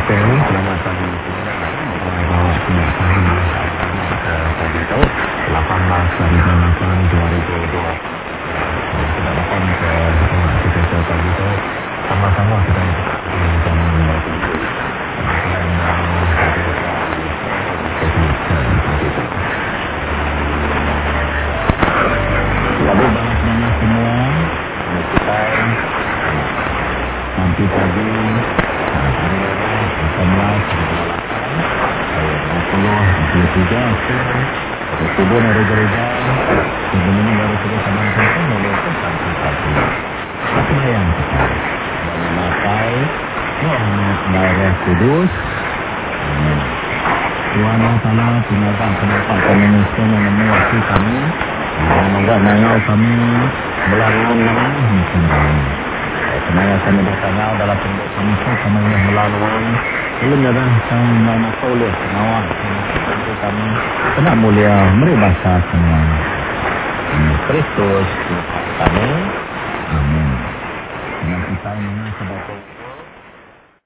selamat pagi. Pagi itu 18 hari 8 2002. Kita datang ke kita pagi itu sama-sama kita lalu banyak semua kita nanti pagi 18, 23, Kubur dari gereja sebenarnya baru kita sampaikan mulai ke sampai pagi. Apa yang kita memakai daerah Kudus. Tuhan yang sana tinggalkan kenapa Indonesia yang memuasi kami. Semoga nanya kami melalui semoga kami bertanya dalam pembukaan kami yang melalui belum ada kami mana boleh nawak kami kena mulia meribasa semua Kristus kami. Amin. Dengan kita ini sebagai